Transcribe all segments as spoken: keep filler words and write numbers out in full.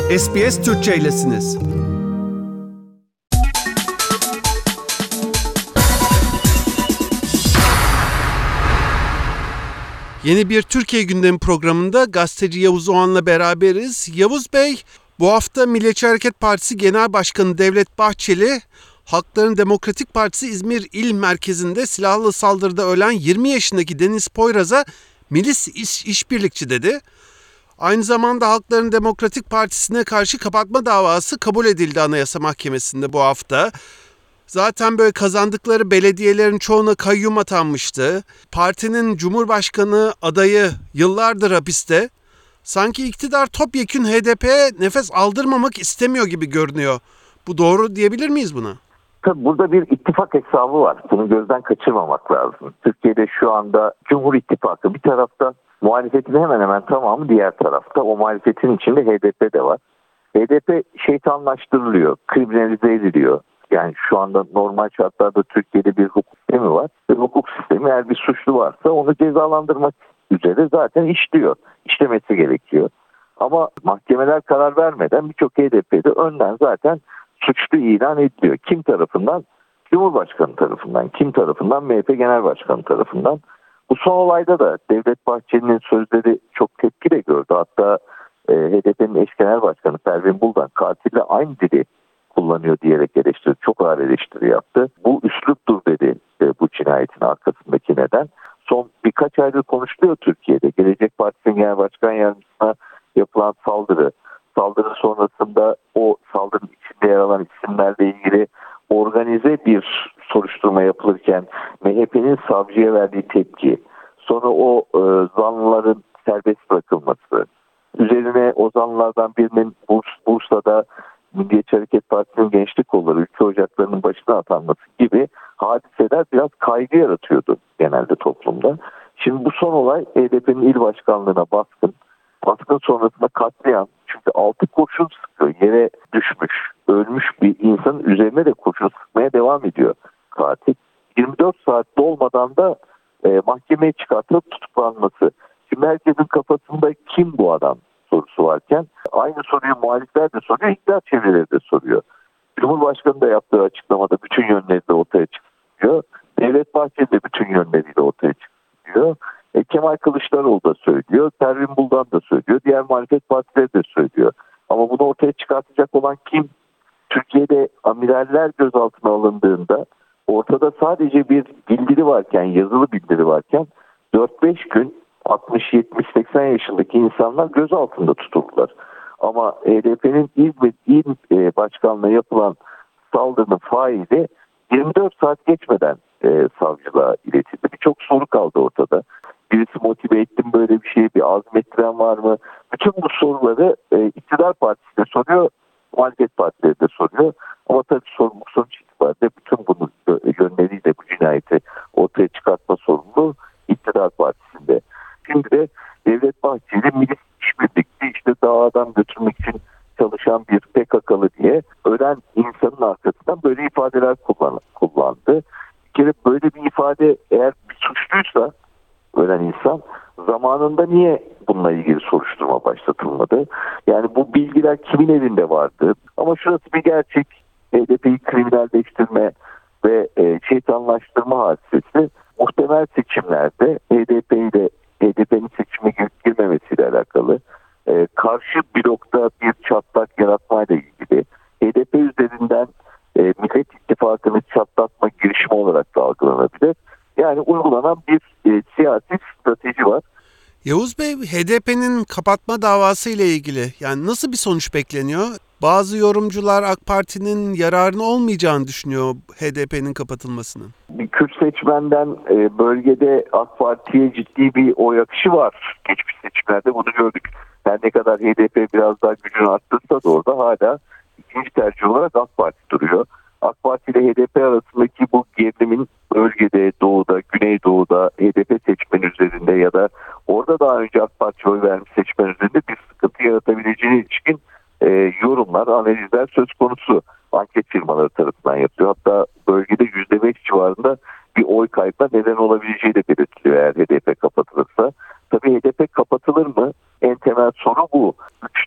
S B S Türkçe'ylesiniz. Yeni bir Türkiye Gündemi programında gazeteci Yavuz Oğan'la beraberiz. Yavuz Bey, bu hafta Milliyetçi Hareket Partisi Genel Başkanı Devlet Bahçeli, Halkların Demokratik Partisi İzmir İl Merkezi'nde silahlı saldırıda ölen yirmi yaşındaki Deniz Poyraz'a milis iş, işbirlikçi dedi. Aynı zamanda Halkların Demokratik Partisi'ne karşı kapatma davası kabul edildi Anayasa Mahkemesi'nde bu hafta. Zaten böyle kazandıkları belediyelerin çoğuna kayyum atanmıştı. Partinin Cumhurbaşkanı adayı yıllardır hapiste. Sanki iktidar topyekün H D P'ye nefes aldırmamak istemiyor gibi görünüyor. Bu doğru diyebilir miyiz buna? Tabii burada bir ittifak hesabı var. Bunu gözden kaçırmamak lazım. Türkiye'de şu anda Cumhur İttifakı bir tarafta, muhalefetin hemen hemen tamamı diğer tarafta. O muhalefetin içinde H D P de var. H D P şeytanlaştırılıyor, kriminalize ediliyor. Yani şu anda normal şartlarda Türkiye'de bir hukuk sistemi var. Ve hukuk sistemi eğer bir suçlu varsa onu cezalandırmak üzere zaten işliyor. İşlemesi gerekiyor. Ama mahkemeler karar vermeden birçok H D P'de önden zaten suçlu ilan ediliyor. Kim tarafından? Cumhurbaşkanı tarafından. Kim tarafından? M H P Genel Başkanı tarafından. Bu son olayda da Devlet Bahçeli'nin sözleri çok tepki de gördü. Hatta e, H D P'nin eş genel başkanı Pervin Buldan katille aynı dili kullanıyor diyerek eleştirdi. Çok ağır eleştiri yaptı. Bu üsluptur dedi e, bu cinayetin arkasındaki neden. Son birkaç aydır konuşuluyor Türkiye'de. Gelecek Partisi'nin genel başkan yardımcısına yapılan saldırı. Saldırı sonrasında o saldırının içinde yer alan isimlerle ilgili organize bir soruşturma yapılırken M H P'nin savcıya verdiği tepki, sonra o e, zanlıların serbest bırakılması, üzerine o zanlılardan birinin Burs, Bursa'da Milliyetçi Hareket Partisi'nin gençlik kolları, ülke ocaklarının başına atanması gibi hadiseler biraz kaygı yaratıyordu genelde toplumda. Şimdi bu son olay H D P'nin il başkanlığına baskın. Baskın sonrasında katliam. Çünkü altı kurşun sıkıyor. Yere düşmüş, ölmüş bir insanın üzerine de kurşun sıkmaya devam ediyor katil. yirmi dört saat dolmadan da e, mahkemeye çıkartılıp tutuklanması. Şimdi herkesin kafasında kim bu adam sorusu varken aynı soruyu muhalifler de soruyor, iktidar çevreleri de soruyor. Cumhurbaşkanı da yaptığı açıklamada bütün yönleriyle ortaya çıkıyor. Devlet Bahçeli de bütün yönleriyle ortaya çıkıyor. E, Kemal Kılıçdaroğlu da söylüyor, Pervin Buldan da söylüyor, diğer muhalefet partileri de söylüyor. Ama bunu ortaya çıkartacak olan kim? Türkiye'de amiraller gözaltına alındığında ortada sadece bir bildiri varken, yazılı bildiri varken dört beş gün altmış yetmiş seksen yaşındaki insanlar gözaltında tutuldular. Ama H D P'nin İzmir İl Başkanlığı'na yapılan saldırının faili yirmi dört saat geçmeden e, savcılığa iletildi. Birçok soru kaldı ortada. Birisi motive ettim böyle bir şeyi, bir azmettiren var mı? Bütün bu soruları e, iktidar partisi de soruyor, muhalefet partileri de soruyor. Ama tabii sorumluluk sonuç itibariyle bütün bunu yönleriyle bu cinayeti ortaya çıkartma sorumluluğu iktidar partisinde. Şimdi de Devlet Bahçeli milis işbirlikçi işte dağdan götürmek için çalışan bir P K K'lı diye ölen insanın arkasından böyle ifadeler kullan, kullandı. Bir kere böyle bir ifade eğer bir suçluysa ölen insan zamanında niye bununla ilgili soruşturma başlatılmadı? Yani bu bilgiler kimin elinde vardı? Ama şurası bir gerçek, H D P'yi kriminalleştirme ve e, şeytanlaştırma hadisesi muhtemel seçimlerde H D P ile H D P'nin seçime girip girmemesiyle alakalı, e, karşı blokta bir çatlak yaratmayla ilgili H D P üzerinden e, Millet İttifakı'nı çatlatma girişimi olarak da algılanabilir. Yani uygulanan bir e, siyasi strateji var. Yavuz Bey, H D P'nin kapatma davası ile ilgili yani nasıl bir sonuç bekleniyor? Bazı yorumcular AK Parti'nin yararına olmayacağını düşünüyor H D P'nin kapatılmasının. Bir Kürt seçmenden e, bölgede AK Parti'ye ciddi bir oy akışı var. Geçmiş seçimlerde bunu gördük. Her ne kadar H D P biraz daha gücünü arttırsa da orada hala ikinci tercih olarak AK Parti duruyor. AK Parti ile H D P arasındaki bu gerilimin bölgede, doğuda, güneydoğuda H D P seçmen üzerinde ya da orada daha önce AK Parti oy vermiş seçmen üzerinde bir sıkıntı yaratabileceğine ilişkin e, yorumlar, analizler söz konusu. Anket firmaları tarafından yapıyor. Hatta bölgede yüzde beş civarında bir oy kaybına neden olabileceği de belirtiliyor eğer H D P kapatılırsa. Tabii H D P kapatılır mı? En temel soru bu. Üçte iki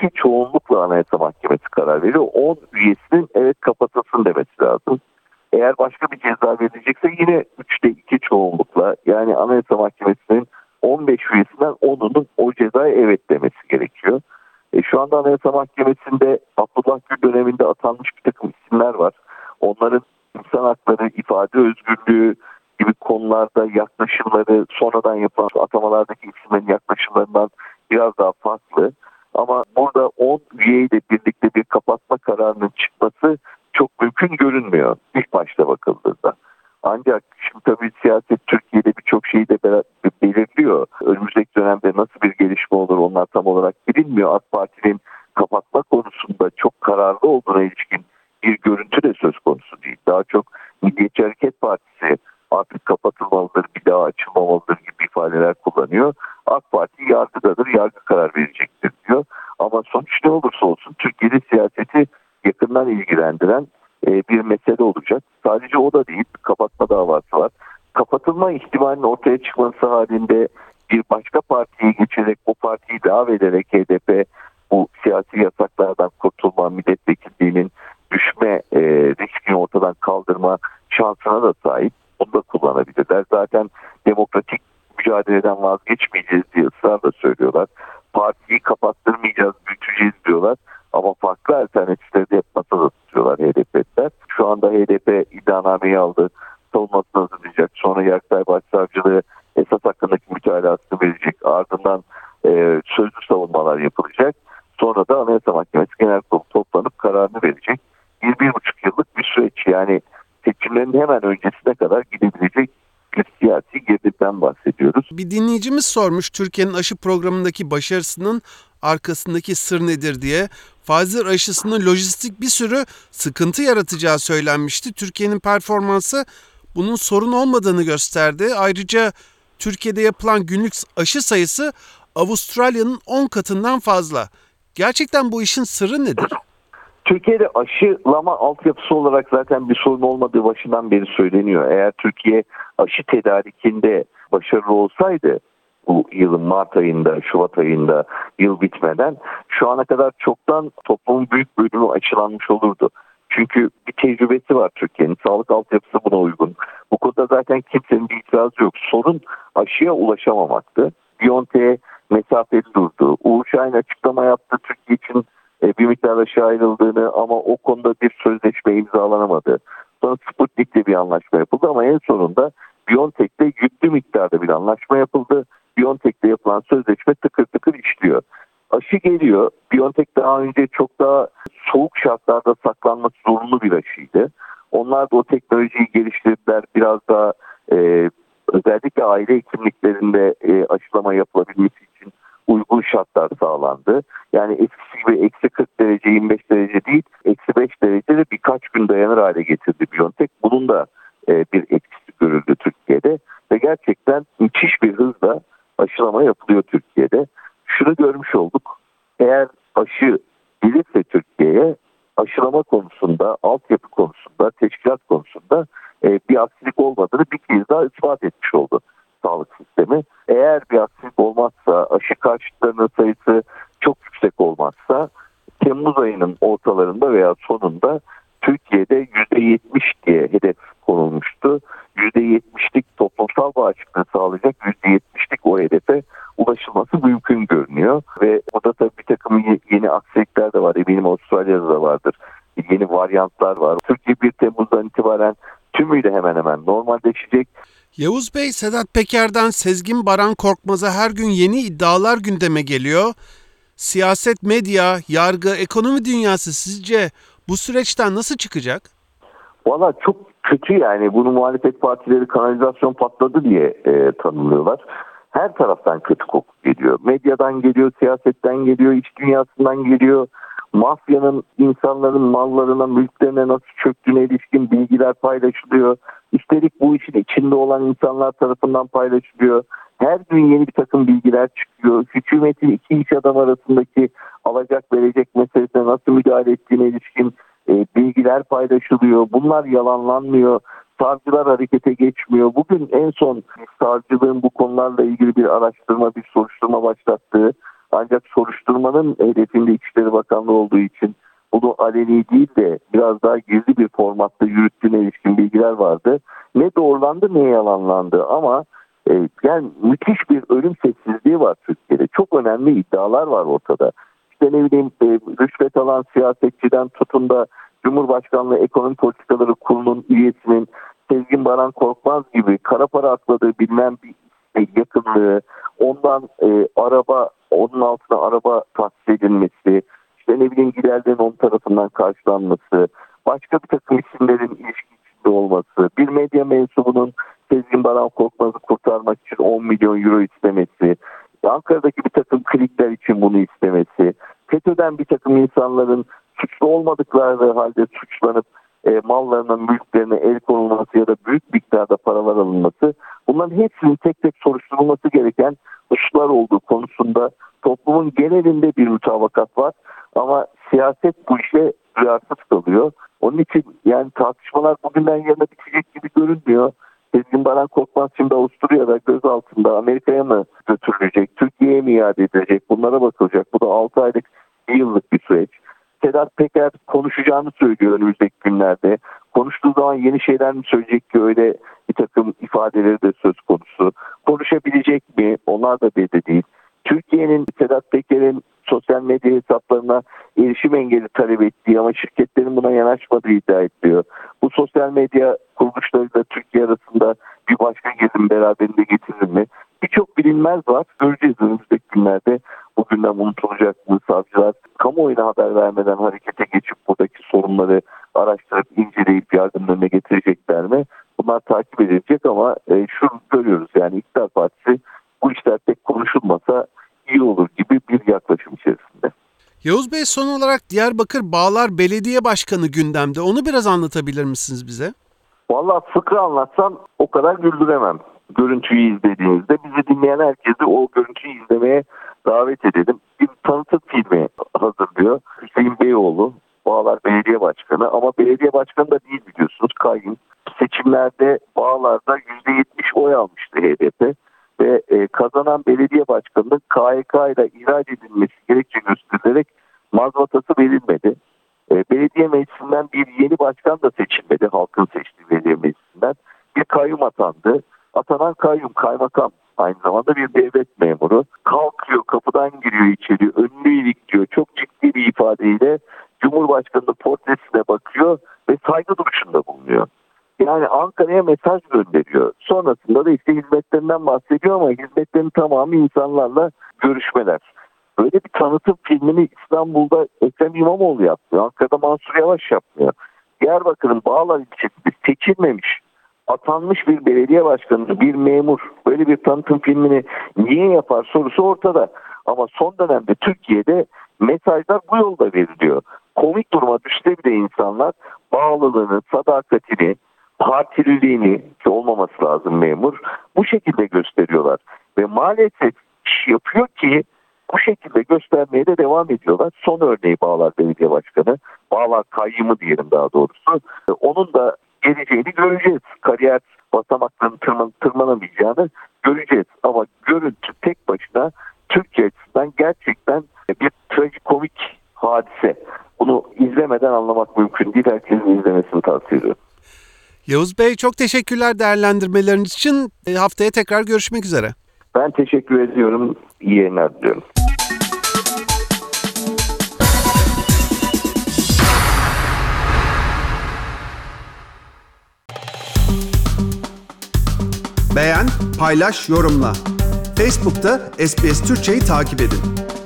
iki çoğunlukla Anayasa Mahkemesi karar veriyor. on üyesinin evet kapatılsın demesi lazım. Eğer başka bir ceza verilecekse yine üçte iki çoğunlukla, yani Anayasa Mahkemesi'nin on beş üyesinden onunun o cezaya evet demesi gerekiyor. E, şu anda Anayasa Mahkemesi'nde Abdullah Gül döneminde atanmış bir takım isimler var. Onların insan hakları, ifade özgürlüğü gibi konularda yaklaşımları sonradan yapılan atamalardaki isimlerin yaklaşımlarından biraz daha farklı. Ama burada on üyeyle birlikte bir kapatma kararının çıkması çok mümkün görünmüyor ilk başta bakıldığında. Ancak şimdi tabii siyaset Türkiye'de birçok şeyi de belirliyor. Önümüzdeki dönemde nasıl bir gelişme olur onlar tam olarak bilinmiyor. AK Parti'nin kapatma konusunda çok kararlı olduğuna ilişkin bir görüntü de söz konusu değil. Daha çok Milliyetçi Hareket Partisi artık kapatılmalıdır, bir daha açılmamalıdır gibi ifadeler kullanıyor. AK Parti yargıdadır, yargı karar verecektir diyor. Ama sonuç ne olursa olsun Türkiye'de siyaseti yakından ilgilendiren bir mesele olacak. Sadece o da değil, kapatma davası var. Kapatılma ihtimalinin ortaya çıkması halinde bir başka partiye geçerek, o partiyi devam ederek H D P bu siyasi yasaklardan kurtulma, milletvekilliğinin düşme e, riskini ortadan kaldırma şansına da sahip. Bunu da kullanabilirler. Zaten demokratik mücadeleden vazgeçmeyeceğiz diye ısrarla söylüyorlar. Partiyi kapattırmayacağız, büyüteceğiz diyorlar. Ama farklı alternatifleri de hep masada tutuyorlar H D P'liler. Şu anda H D P iddianameyi aldı. Savunmasını hazırlayacak. Sonra Yargıtay Başsavcılığı esas hakkındaki mütalasını verecek. Ardından e, sözlü savunmalar yapılacak. Sonra da Anayasa Mahkemesi Genel Kurulu toplanıp kararını verecek. Bir, bir buçuk yıllık bir süreç. Yani seçimlerin hemen öncesine kadar gidebilecek bir siyasi girdipten bahsediyoruz. Bir dinleyicimiz sormuş Türkiye'nin aşı programındaki başarısının arkasındaki sır nedir diye. Pfizer aşısının lojistik bir sürü sıkıntı yaratacağı söylenmişti. Türkiye'nin performansı bunun sorun olmadığını gösterdi. Ayrıca Türkiye'de yapılan günlük aşı sayısı Avustralya'nın on katından fazla. Gerçekten bu işin sırrı nedir? Türkiye'de aşılama altyapısı olarak zaten bir sorun olmadığı başından beri söyleniyor. Eğer Türkiye aşı tedarikinde başarılı olsaydı bu yılın Mart ayında, Şubat ayında yıl bitmeden şu ana kadar çoktan toplumun büyük bölümü aşılanmış olurdu. Çünkü bir tecrübesi var Türkiye'nin. Sağlık altyapısı buna uygun. Bu konuda zaten kimsenin bir itirazı yok. Sorun aşıya ulaşamamaktı. BioNTech'e mesafeli durdu. Uğur Şahin açıklama yaptı Türkiye için bir miktar aşı ayrıldığını ama o konuda bir sözleşme imzalanamadı. Sonra Sputnik'le bir anlaşma yapıldı ama en sonunda BioNTech'le yüklü miktarda bir anlaşma yapıldı. BioNTech'le yapılan sözleşme tıkır tıkır işliyor. Aşı geliyor. BioNTech daha önce çok daha soğuk şartlarda saklanması zorunlu bir aşıydı. Onlar da o teknolojiyi geliştirdiler. Biraz daha e, özellikle aile hekimliklerinde e, aşılama yapılabilmesi için uygun şartlar sağlandı. Yani eskisi gibi eksi kırk derece yirmi beş derece değil, eksi beş derecede birkaç gün dayanır hale getirdi BioNTech. Bunun da e, bir etkisi görüldü Türkiye'de ve gerçekten müthiş bir hızla aşılama yapılıyor Türkiye'de. Şunu görmüş olduk. Eğer aşı gelirse Türkiye'ye aşılama konusunda, altyapı konusunda, teşkilat konusunda e, bir aksilik olmadığını bir kez daha ispat etmiş oldu sağlık sistemi. Eğer bir aksilik olmazsa, aşı karşıtlarının sayısı çok yüksek olmazsa Temmuz ayının ortalarında veya sonunda Türkiye'de yüzde yetmiş diye hedef konulmuştu. yüzde yetmişlik toplumsal bağışıklığı sağlayacak yüzde yetmişlik o hedefe ulaşılması mümkün görünüyor. Ve burada tabii bir takım yeni aksilikler de var. Eminim Avustralya'da da vardır. Yeni varyantlar var. Türkiye bir Temmuz'dan itibaren tümüyle hemen hemen normalleşecek. Yavuz Bey, Sedat Peker'den Sezgin Baran Korkmaz'a her gün yeni iddialar gündeme geliyor. Siyaset, medya, yargı, ekonomi dünyası sizce bu süreçten nasıl çıkacak? Valla çok kötü yani. Bunu muhalefet partileri kanalizasyon patladı diye e, tanımlıyorlar. Her taraftan kötü koku geliyor. Medyadan geliyor, siyasetten geliyor, iç dünyasından geliyor. Mafyanın insanların mallarına, mülklerine nasıl çöktüğüne ilişkin bilgiler paylaşılıyor. Üstelik bu işin içinde olan insanlar tarafından paylaşılıyor. Her gün yeni bir takım bilgiler çıkıyor. Hükümetin iki iş adam arasındaki alacak verecek meselesine nasıl müdahale ettiğine ilişkin e, bilgiler paylaşılıyor. Bunlar yalanlanmıyor. Savcılar harekete geçmiyor. Bugün en son savcılığın bu konularla ilgili bir araştırma, bir soruşturma başlattığı Ancak soruşturmanın hedefinde İçişleri Bakanlığı olduğu için bunu aleni değil de biraz daha gizli bir formatta yürüttüğüne ilişkin bilgiler vardı. Ne doğrulandı ne yalanlandı ama e, yani müthiş bir ölüm sessizliği var Türkiye'de. Çok önemli iddialar var ortada. İşte ne bileyim e, rüşvet alan siyasetçiden tutun da Cumhurbaşkanlığı Ekonomi Politikaları Kurulu'nun üyesinin Sezgin Baran Korkmaz gibi kara para akladığı bilinen bir yakınlığı, ondan e, araba, onun altına araba tahsis edilmesi, işte ne bileyim giderlerin onun tarafından karşılanması, başka bir takım isimlerin ilişki içinde olması, bir medya mensubunun Sezgin Baran Korkmaz'ı kurtarmak için on milyon euro istemesi, Ankara'daki bir takım klikler için bunu istemesi, FETÖ'den bir takım insanların suçlu olmadıkları halde suçlanıp e, mallarına, mülklerine el konulması ya da büyük miktarda paralar alınması, bunların hepsinin tek tek soruşturulması gereken suçlar olduğu konusunda toplumun genelinde bir mutabakat var. Ama siyaset bu işe duyarsız kalıyor. Onun için yani tartışmalar bugünden yarına bitecek gibi görünmüyor. Sezgin Baran Korkmaz şimdi Avusturya'da gözaltında, Amerika'ya mı götürülecek, Türkiye'ye mi iade edilecek, bunlara bakılacak. Bu da altı aylık, bir yıllık bir süreç. Sedat Peker konuşacağını söylüyor önümüzdeki günlerde. Konuştuğu zaman yeni şeyler mi söyleyecek ki, öyle bir takım ifadeleri de söz konusu. Konuşabilecek mi? Onlar da belli değil. Türkiye'nin Sedat Peker'in sosyal medya hesaplarına erişim engeli talep ettiği ama şirketlerin buna yanaşmadığı iddia ediliyor. Bu sosyal medya kuruluşlarıyla Türkiye arasında bir başka gerilim beraberinde getirir mi? Birçok bilinmez var. Göreceğiz önümüzdeki günlerde. Bugünden unutulacak mı? Savcılar kamuoyuna haber vermeden harekete geçip buradaki sorunları araştırıp inceleyip yargının önüne getirecekler mi? Bunlar takip edilecek ama e, şunu görüyoruz, yani İktidar Partisi bu işler pek konuşulmasa iyi olur gibi bir yaklaşım içerisinde. Yavuz Bey, son olarak Diyarbakır Bağlar Belediye Başkanı gündemde. Onu biraz anlatabilir misiniz bize? Vallahi fıkra anlatsam o kadar güldüremem. Görüntüyü izlediğinizde bizi dinleyen herkesi o görüntüyü izlemeye davet edelim. Bir tanıtım filmi hazırlıyor Hüseyin Beyoğlu, Bağlar Belediye Başkanı, ama belediye başkanı da değil biliyorsunuz, kayyum. Seçimlerde Bağlar'da yüzde yetmiş oy almıştı H D P ve e, kazanan belediye başkanının K Y K ile ihraç edilmesi gerekçe gösterilerek mazbatası verilmedi. E, belediye meclisinden bir yeni başkan da seçilmedi, halkın seçtiği belediye meclisinden. Bir kayyum atandı. Atanan kayyum kaymakam, aynı zamanda bir devlet memuru. Kalkıyor, kapıdan giriyor içeri, önünü ilikliyor. Çok ciddi bir ifadeyle Cumhurbaşkanı'nın portresine bakıyor ve saygı duruşunda bulunuyor. Yani Ankara'ya mesaj gönderiyor. Sonrasında da işte hizmetlerinden bahsediyor ama hizmetlerin tamamı insanlarla görüşmeler. Böyle bir tanıtım filmini İstanbul'da Ekrem İmamoğlu yapmıyor. Ankara'da Mansur Yavaş yapmıyor. Diyarbakır'ın Bağlar ilçesinde seçilmemiş, atanmış bir belediye başkanı, bir memur böyle bir tanıtım filmini niye yapar sorusu ortada. Ama son dönemde Türkiye'de mesajlar bu yolda veriliyor. Komik duruma düşse bile insanlar bağlılığını, sadakatini, partililiğini, ki olmaması lazım memur, bu şekilde gösteriyorlar. Ve maalesef iş yapıyor ki bu şekilde göstermeye de devam ediyorlar. Son örneği Bağlar Belediye Başkanı, Bağlar Kayyımı diyelim daha doğrusu. Onun da geleceğini göreceğiz. Kariyer basamaklarını tırman, tırmanamayacağını göreceğiz. Ama görüntü tek başına Türkiye açısından gerçekten bir trajikomik hadise. Bunu izlemeden anlamak mümkün değil. Herkesin izlemesini tavsiye ediyorum. Yavuz Bey, çok teşekkürler değerlendirmeleriniz için. E, haftaya tekrar görüşmek üzere. Ben teşekkür ediyorum. İyi yayınlar diliyorum. Beğen, paylaş, yorumla. Facebook'ta S B S Türkçe'yi takip edin.